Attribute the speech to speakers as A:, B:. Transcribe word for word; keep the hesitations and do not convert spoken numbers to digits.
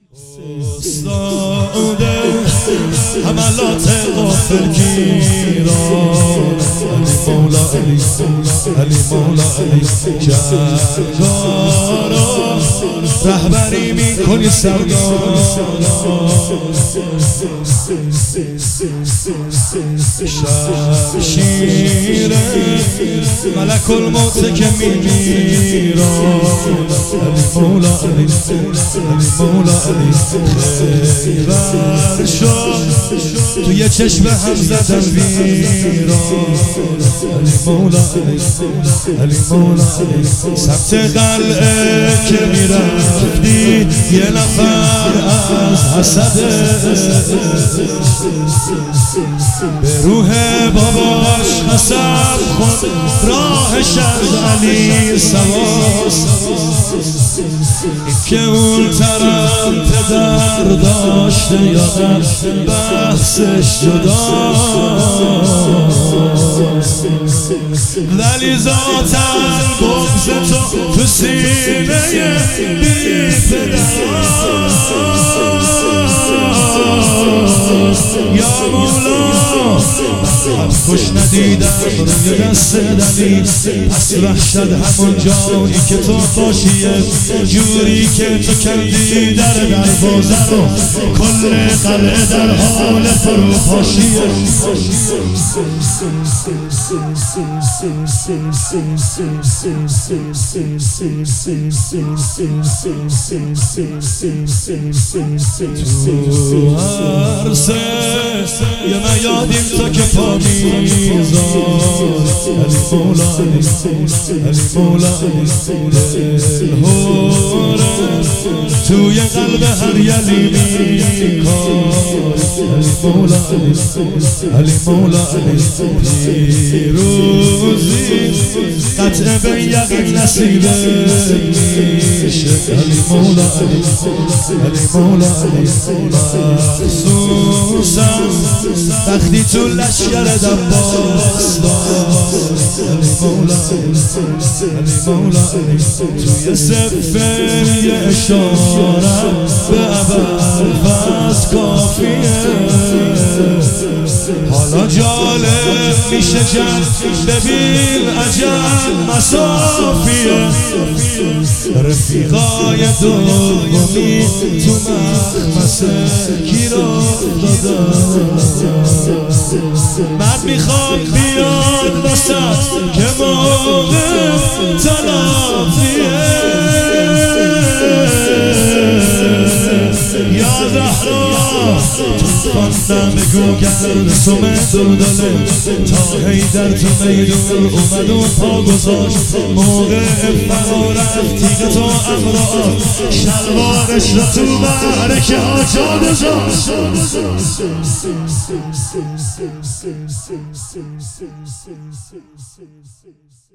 A: استاد حملات غافلگیران علی مولا علی علی مولا علی جنگارا رهبری میکنی سردارا شمشیر ملک الموت که میمیران علی مولا علی علی مولا علی خیبر شد توی چشم هم زدن ویران علی مولا علی علی مولا علی سمت قلعه که میرفتی یه نفر از حسده به روح باباش قسم خود راهش از علی سواست که اون طرف پدر داشته یادم بحثش جداست ولی ذاتاً بغض تو تو سینه بی پدراست یا مولا خوش ندیدم روی دست دلی پس وحشت همون جایی که تو باشیه جوری که تو کردی در دروازه رو کل قلعه در حال فروپاشیه تو عرصه یه میادیم تا که پا میزان علی مولا علی علی مولا علی دلهوره توی قلب هر یلی میکار علی مولا علی علی مولا علی پیروزی قطع به یقین نصیبه میشه علی مولا علی علی مولا علی مخصوصا وقتی تو لشکر دباس علی مولا علی مولا علی توی سفر یه اشاره به ابوالفضل کافیه حالا جالب میشه جن ببین عجب مسافیه رفیقای دومی تو مخمسه گیرا دادن من میخوام بیاد وسط که موقع تلافیه یا زهرا خواندم گوگر سومه دلدله تا حیدر تو میدون اومد و پا گذاشت موقع فرار از تیغ تو امرا شلوارش را تو معرکه ها جا گذاشت